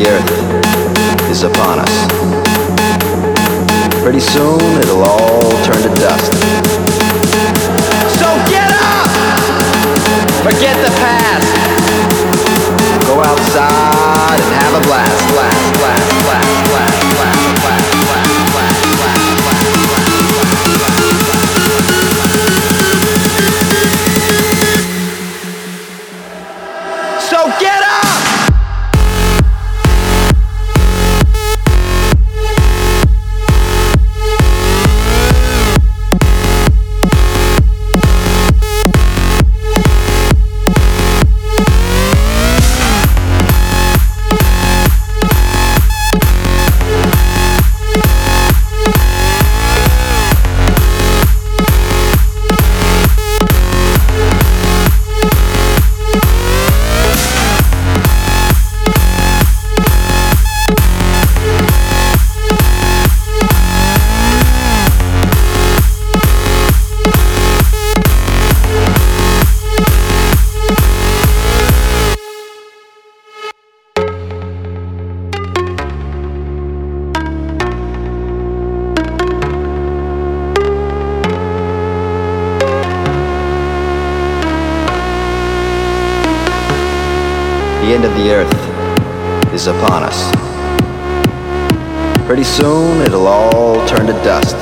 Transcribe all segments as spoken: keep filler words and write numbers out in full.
the earth is upon us. Pretty soon it'll all turn to dust. So get up! Forget the past. Go outside and have a blast, blast, blast, blast, blast, blast, blast, blast, blast, blast, blast. So get up! The end of the earth is upon us. Pretty soon it'll all turn to dust.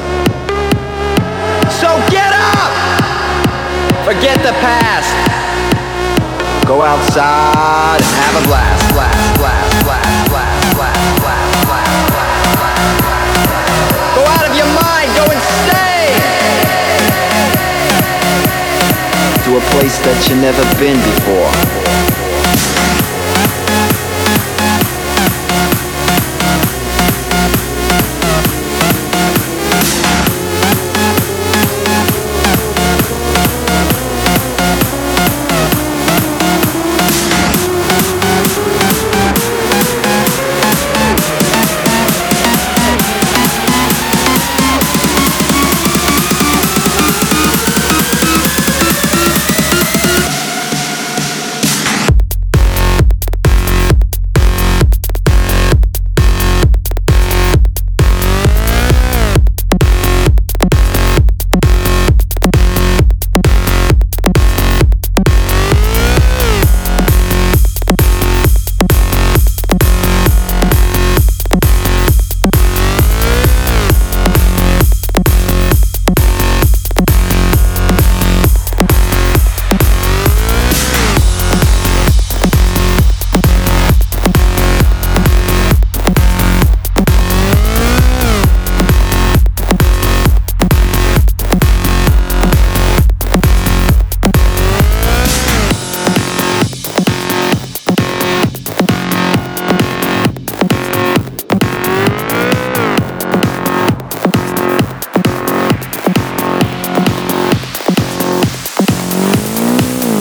So get up! Forget the past. Go outside and have a blast, blast, blast, blast, blast, blast, blast, blast, blast, blast. Go out of your mind, go insane! To a place that you've never been before.